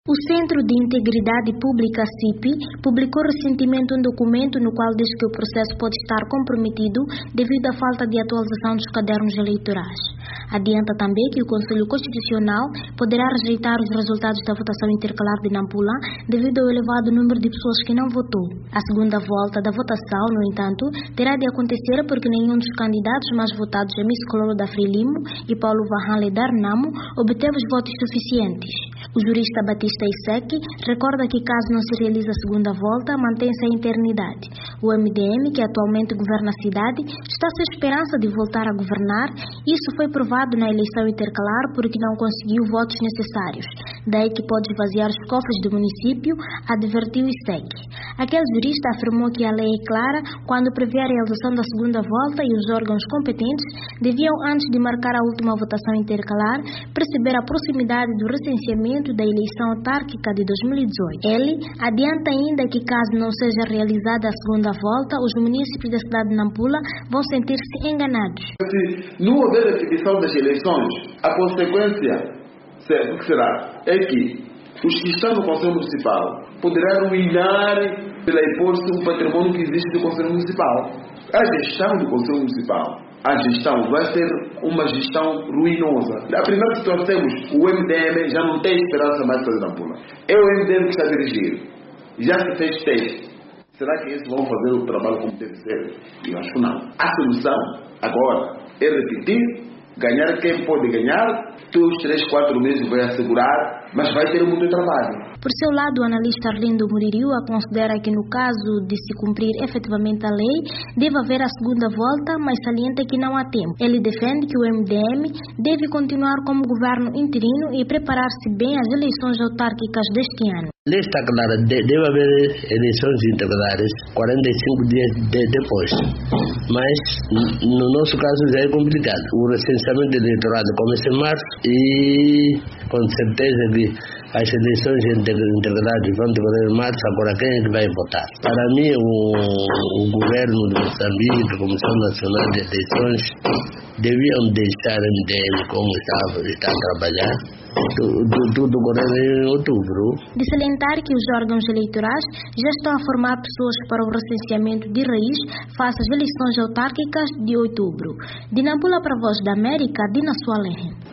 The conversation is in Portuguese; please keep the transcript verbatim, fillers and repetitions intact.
O Centro de Integridade Pública, C I P I, publicou recentemente um documento no qual diz que o processo pode estar comprometido devido à falta de atualização dos cadernos eleitorais. Adianta também que o Conselho Constitucional poderá rejeitar os resultados da votação intercalar de Nampula devido ao elevado número de pessoas que não votou. A segunda volta da votação, no entanto, terá de acontecer porque nenhum dos candidatos mais votados, Miss Coloro da Frelimo e Paulo Varranle da Renamo, obteve os votos suficientes. O jurista Batista Iseki recorda que caso não se realize a segunda volta, mantém-se a interinidade. O M D M, que atualmente governa a cidade, está sem esperança de voltar a governar. Isso foi provado na eleição intercalar porque não conseguiu votos necessários. Daí que pode esvaziar os cofres do município, advertiu Iseki. Aquele jurista afirmou que a lei é clara quando prevê a realização da segunda volta e os órgãos competentes deviam, antes de marcar a última votação intercalar, perceber a proximidade do recenseamento da eleição autárquica de dois mil e dezoito. Ele adianta ainda que, caso não seja realizada a segunda volta, os munícipes da cidade de Nampula vão sentir-se enganados. Se não houver repetição das eleições, a consequência que será é que os que estão no Conselho Municipal poderão arruinar, pela hipótese, o patrimônio que existe do Conselho Municipal. A gestão do Conselho Municipal, a gestão vai ser uma gestão ruinosa. A primeira situação temos, o M D M já não tem esperança mais para Nampula. É o M D M que está a dirigir. Já se fez teste. Será que eles vão fazer o trabalho como deve ser? Eu acho que não. A solução agora é repetir, ganhar quem pode ganhar, todos os três, quatro meses vai assegurar, mas vai ter muito trabalho. Por seu lado, o analista Arlindo Muririu considera que, no caso de se cumprir efetivamente a lei, deve haver a segunda volta, mas salienta que não há tempo. Ele defende que o M D M deve continuar como governo interino e preparar-se bem às eleições autárquicas deste ano. A lei está clara, deve haver eleições intercalares quarenta e cinco dias de, depois, mas no nosso caso já é complicado. O recenseamento eleitoral começa em março e com certeza que as eleições intercalares vão decorrer em março. Agora quem é que vai votar? Para mim, o, o governo de Moçambique, a Comissão Nacional de Eleições, deviam deixar o M D M como está, está a trabalhar. Tudo, tudo correr em outubro. De salientar que os órgãos eleitorais já estão a formar pessoas para o recenseamento de raiz face às eleições autárquicas de outubro. De Nampula para a Voz da América, Dina Soalenre.